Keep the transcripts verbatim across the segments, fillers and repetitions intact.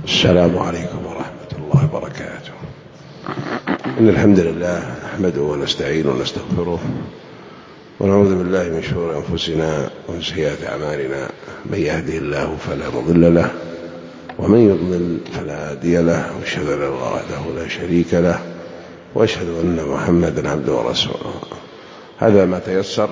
السلام عليكم ورحمة الله وبركاته. إن الحمد لله نحمده ونستعينه ونستغفره ونعوذ بالله من شرور أنفسنا ومن سيئات أعمالنا. من يهده الله فلا مضل له ومن يضلل فلا هادي له، وأشهد أن لا إله وحده لا شريك له، وأشهد أن محمدا عبده ورسوله. هذا ما تيسر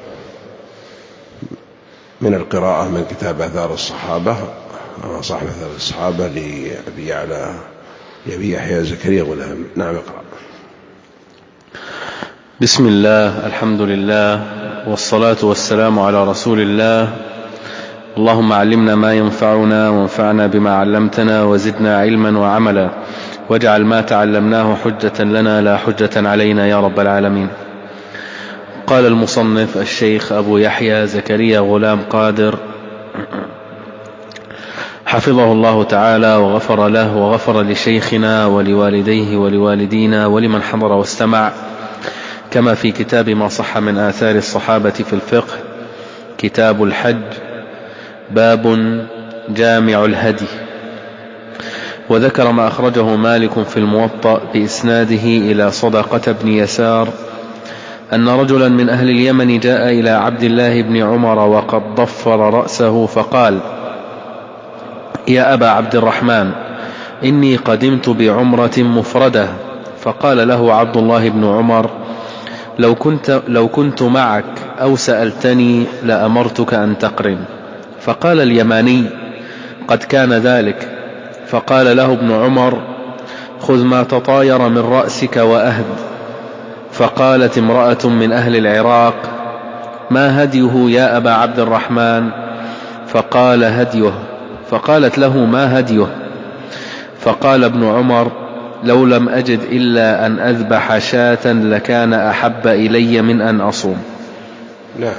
من القراءة من كتاب آثار الصحابة، صاحب آثار الصحابة لأبي يعلى يبي يحيى زكريا غلام. نعم اقرأ. بسم الله، الحمد لله، والصلاة والسلام على رسول الله. اللهم علمنا ما ينفعنا وانفعنا بما علمتنا وزدنا علما وعملا، واجعل ما تعلمناه حجة لنا لا حجة علينا يا رب العالمين. قال المصنف الشيخ أبو يحيى زكريا غلام قادر حفظه الله تعالى وغفر له وغفر لشيخنا ولوالديه ولوالدينا ولمن حضر واستمع، كما في كتاب ما صح من آثار الصحابة في الفقه، كتاب الحج، باب جامع الهدي. وذكر ما أخرجه مالك في الموطأ بإسناده إلى صدقة بن يسار أن رجلا من أهل اليمن جاء إلى عبد الله بن عمر وقد ضفر رأسه فقال: يا أبا عبد الرحمن، إني قدمت بعمرة مفردة. فقال له عبد الله بن عمر: لو كنت, لو كنت معك أو سألتني لأمرتك أن تقرن. فقال اليماني: قد كان ذلك. فقال له ابن عمر: خذ ما تطاير من رأسك وأهد. فقالت امرأة من أهل العراق: ما هديه يا أبا عبد الرحمن؟ فقال: هديه. فقالت له: ما هديه؟ فقال ابن عمر: لو لم أجد إلا أن أذبح شاة لكان أحب إلي من أن أصوم. نعم.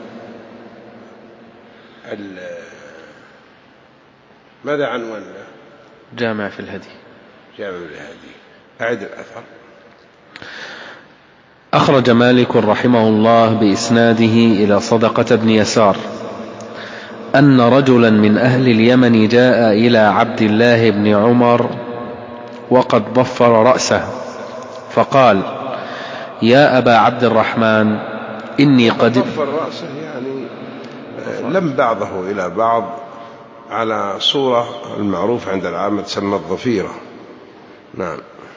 ماذا عنوانه؟ جامع في الهدي. جامع في الهدي. أعد الأثر. أخرج مالك رحمه الله بإسناده إلى صدقة بن يسار أن رجلا من أهل اليمن جاء إلى عبد الله بن عمر وقد ضفر رأسه فقال: يا أبا عبد الرحمن، إني قد ضفر رأسه يعني لم بعضه إلى بعض على صورة المعروف عند العامة تسمى الضفيرة. نعم.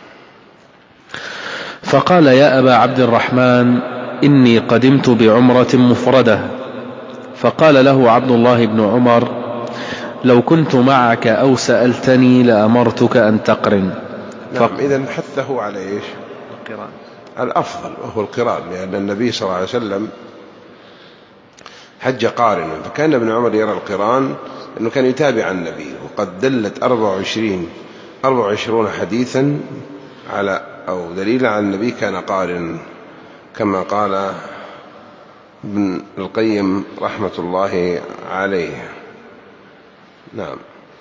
فقال: يا أبا عبد الرحمن، إني قدمت بعمرة مفردة. فقال له عبد الله بن عمر: لو كنت معك أو سألتني لأمرتك أن تقرن. نعم. إذن حثه على إيش؟ القران. الأفضل وهو القران، لأن النبي صلى الله عليه وسلم حج قارنا، فكان ابن عمر يرى القران أنه كان يتابع النبي، وقد دلت أربع وعشرين أربع وعشرون حديثا على أو دليل على النبي كان قارن، كما قال ابن القيم رحمة الله عليه. نعم.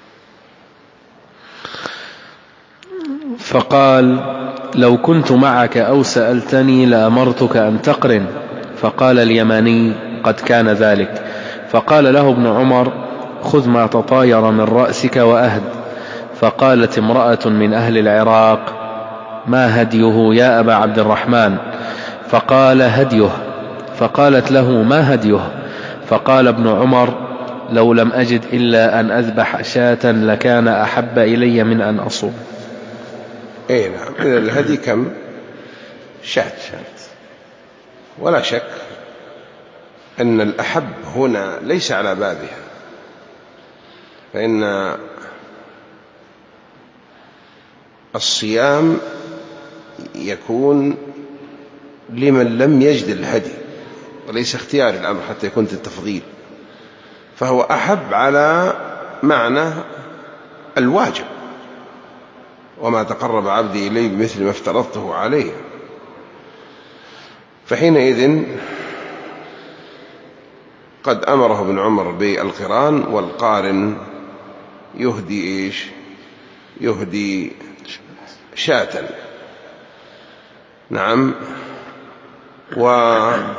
فقال: لو كنت معك أو سألتني لأمرتك أن تقرن. فقال اليماني: قد كان ذلك. فقال له ابن عمر: خذ ما تطاير من رأسك وأهد. فقالت امرأة من أهل العراق: ما هديه يا أبا عبد الرحمن؟ فقال: هديه. فقالت له: ما هديه؟ فقال ابن عمر: لو لم أجد إلا أن أذبح شاة لكان أحب إلي من أن أصوم. اي نعم. إذا الهدي كم؟ شات شات. ولا شك أن الأحب هنا ليس على بابها، فإن الصيام يكون لمن لم يجد الهدي، وليس اختيار الأمر حتى يكون التفضيل، فهو أحب على معنى الواجب: وما تقرب عبدي إلي بمثل ما افترضته عليه. فحينئذ قد أمره ابن عمر بالقران، والقارن يهدي إيش؟ يهدي شاة. نعم. وكان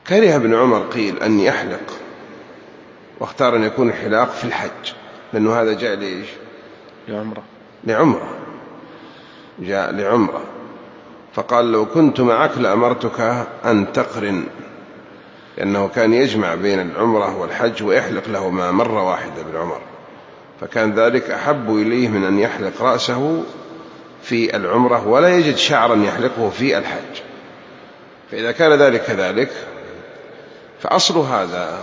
كره ابن عمر قيل أن يحلق، واختار أن يكون الحلاق في الحج، لأنه هذا جاء ليش؟ لعمرة لعمرة جاء لعمرة. فقال لو كنت معك لأمرتك أن تقرن، لأنه كان يجمع بين العمرة والحج ويحلق لهما مرة واحدة بالعمر، فكان ذلك أحب إليه من أن يحلق رأسه في العمرة ولا يجد شعرا يحلقه في الحج. فإذا كان ذلك كذلك، فأصل هذا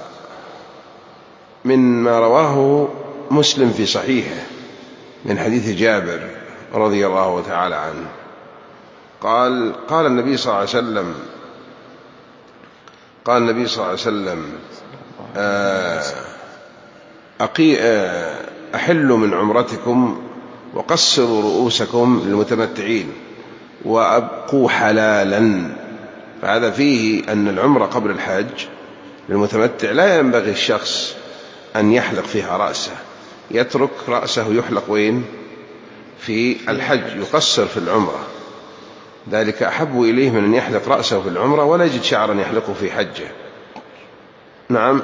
من ما رواه مسلم في صحيحه من حديث جابر رضي الله تعالى عنه قال قال النبي صلى الله عليه وسلم قال النبي صلى الله عليه وسلم أقي أحلوا من عمرتكم وقصروا رؤوسكم للمتمتعين وأبقوا حلالا. فهذا فيه أن العمرة قبل الحج للمتمتع لا ينبغي الشخص أن يحلق فيها رأسه، يترك رأسه يحلق وين؟ في الحج، يقصر في العمرة، ذلك أحب إليه من أن يحلق رأسه في العمرة ولا يجد شعرا يحلقه في حجه. نعم.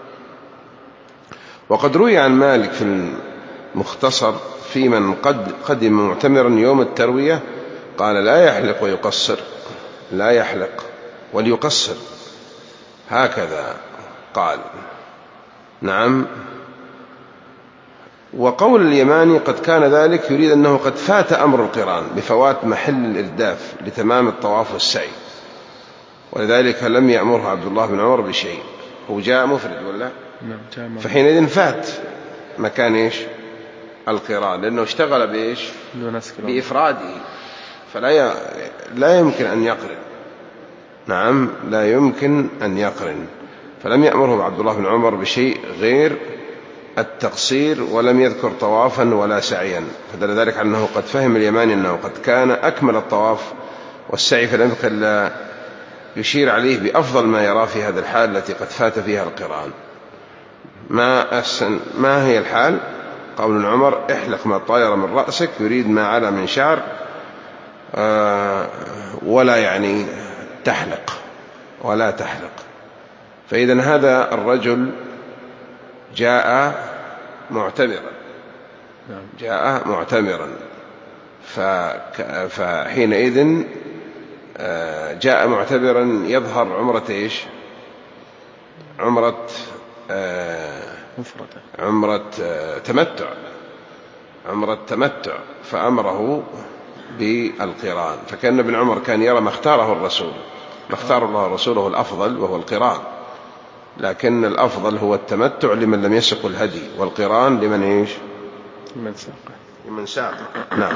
وقد روي عن مالك في المختصر في من قد قدم معتمرا يوم التروية قال لا يحلق ويقصر، لا يحلق وليقصر، هكذا قال. نعم. وقول اليماني قد كان ذلك يريد أنه قد فات أمر القران بفوات محل الإرداف لتمام الطواف والسعي، ولذلك لم يأمره عبد الله بن عمر بشيء. هو جاء مفرد ولا؟ فحينئذ فات مكان إيش؟ القران، لأنه اشتغل بإيش؟ بإفراده، فلا ي... لا يمكن أن يقرن. نعم، لا يمكن أن يقرن. فلم يأمره عبد الله بن عمر بشيء غير التقصير، ولم يذكر طوافا ولا سعيا، فدل ذلك على أنه قد فهم اليماني أنه قد كان أكمل الطواف والسعي، فلم يبق إلا يشير عليه بأفضل ما يرى في هذه الحال التي قد فات فيها القران. ما, أحسن ما هي الحال؟ قول عمر احلق ما طاير من رأسك، يريد ما على من شعر، آه ولا يعني تحلق ولا تحلق. فإذا هذا الرجل جاء معتمرا جاء معتمرا فحينئذ جاء معتبرا يظهر عمرة إيش؟ عمرة عمرة تمتع عمرة تمتع فأمره بالقران. فكان ابن عمر كان يرى ما اختاره الرسول ما اختار الله رسوله الأفضل وهو القران، لكن الأفضل هو التمتع لمن لم يسق الهدي، والقران لمن إيش؟ لمن ساقه لمن ساقه. نعم.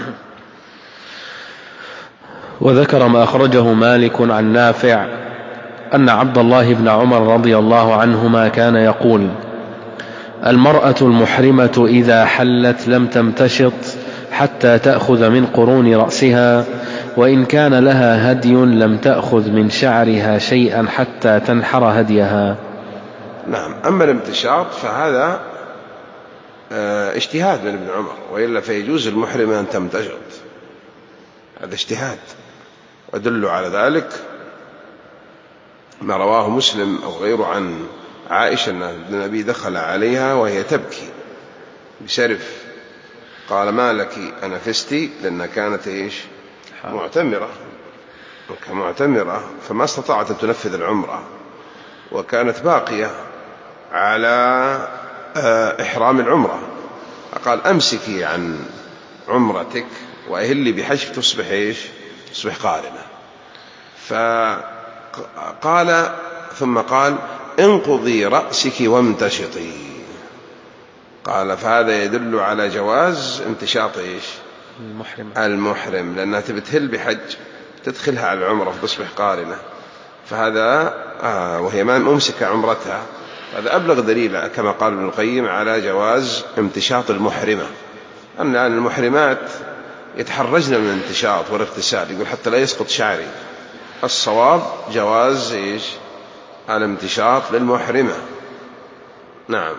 وذكر ما أخرجه مالك عن نافع أن عبد الله بن عمر رضي الله عنهما كان يقول: المرأة المحرمة إذا حلت لم تمتشط حتى تأخذ من قرون رأسها، وإن كان لها هدي لم تأخذ من شعرها شيئا حتى تنحر هديها. نعم. أما الامتشاط فهذا اجتهاد من ابن عمر، وإلا فيجوز المحرمة أن تمتشط، هذا اجتهاد. ودل على ذلك ما رواه مسلم أو غيره عن عائشة أن النبي دخل عليها وهي تبكي بسرف، قال ما لك أنفستي؟ لأنها كانت إيش؟ معتمرة كمعتمرة فما استطاعت أن تنفذ العمرة، وكانت باقية على إحرام العمرة، فقال أمسكي عن عمرتك وأهلي بحج تصبح إيش؟ تصبح قارنة. فقال ثم قال انقضي رأسك وامتشطي. قال فهذا يدل على جواز امتشاط إيش؟ المحرم المحرم، لأنها تبتهل بحج تدخلها على العمرة فتصبح قارنة، فهذا آه وهي ما ممسك عمرتها، هذا أبلغ دليل كما قال ابن القيم على جواز امتشاط المحرمة. أما الآن المحرمات يتحرجن من الامتشاط والاغتسال، يقول حتى لا يسقط شعري. الصواب جواز إيش؟ الامتشاط للمحرمة. نعم.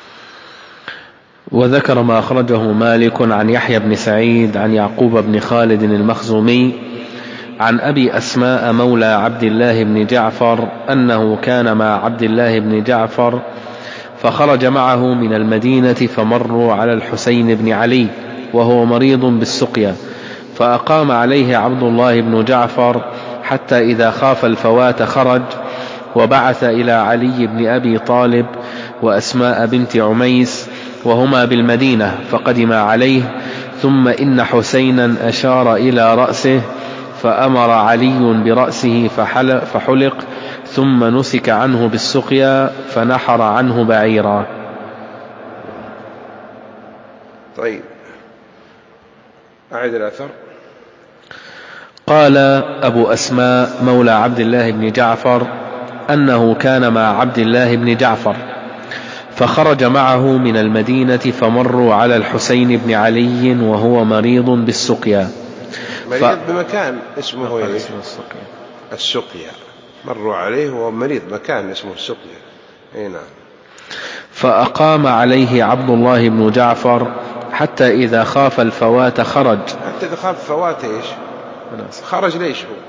وذكر ما أخرجه مالك عن يحيى بن سعيد عن يعقوب بن خالد المخزومي عن أبي أسماء مولى عبد الله بن جعفر أنه كان مع عبد الله بن جعفر فخرج معه من المدينة فمروا على الحسين بن علي وهو مريض بالسقيا، فأقام عليه عبد الله بن جعفر حتى إذا خاف الفوات خرج، وبعث إلى علي بن أبي طالب وأسماء بنت عميس وهما بالمدينة فقدما عليه، ثم إن حسينا أشار إلى رأسه فأمر علي برأسه فحلق، ثم نسك عنه بالسقيا فنحر عنه بعيرا. طيب أعد الأثر. قال أبو أسماء مولى عبد الله بن جعفر أنه كان مع عبد الله بن جعفر فخرج معه من المدينة فمروا على الحسين بن علي وهو مريض بالسقيا. مريض ف... بمكان اسمه ايه؟ السقيا. السقيا مروا عليه وهو مريض مكان اسمه السقيا. اي نعم. فأقام عليه عبد الله بن جعفر حتى إذا خاف الفوات خرج. حتى إذا خاف الفوات إيش؟ خرج ليش هو؟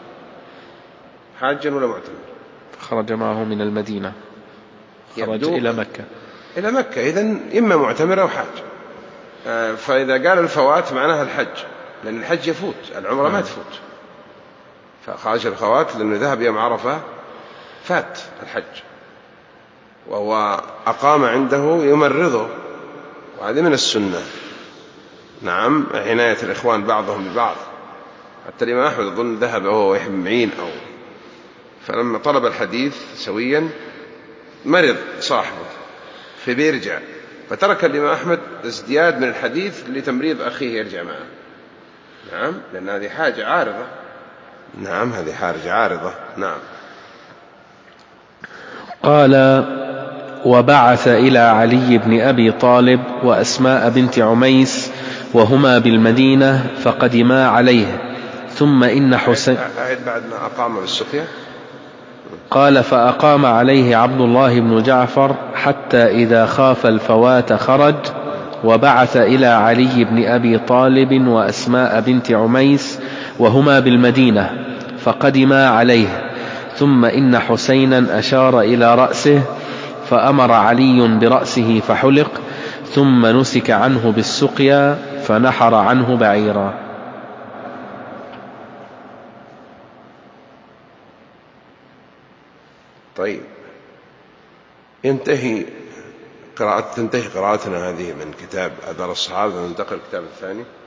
حاجا ولا معتمر؟ خرج معه من المدينة، خرج إلى مكة. إلى مكة، إذن إما معتمر أو حاج. فإذا قال الفوات معناها الحج، لأن الحج يفوت، العمرة ما تفوت. فخرج الفوات لأنه ذهب يوم عرفة فات الحج، وهو أقام عنده يمرضه، وهذه من السنة. نعم، عناية الإخوان بعضهم ببعض. حتى الإمام أحمد أظن ذهب هو ويحيى بن معين، أو فلما طلب الحديث سويا مرض صاحبه فبيرجع، فترك الإمام أحمد ازدياد من الحديث لتمريض أخيه يرجع معه. نعم، لأن هذه حاجة عارضة. نعم، هذه حاجة عارضة. نعم. قال: وبعث إلى علي بن أبي طالب وأسماء بنت عميس وهما بالمدينة فقدما عليه، ثم إن حسين أعد بعد ما أقام بالسقيا. قال: فأقام عليه عبد الله بن جعفر حتى إذا خاف الفوات خرج، وبعث إلى علي بن أبي طالب وأسماء بنت عميس وهما بالمدينة فقدما عليه، ثم إن حسينا أشار إلى رأسه فأمر علي برأسه فحلق، ثم نسك عنه بالسقيا فنحر عنه بعيرا. طيب، ينتهي قراءة تنتهي قراءتنا هذه من كتاب آثار الصحابة، وننتقل الكتاب الثاني.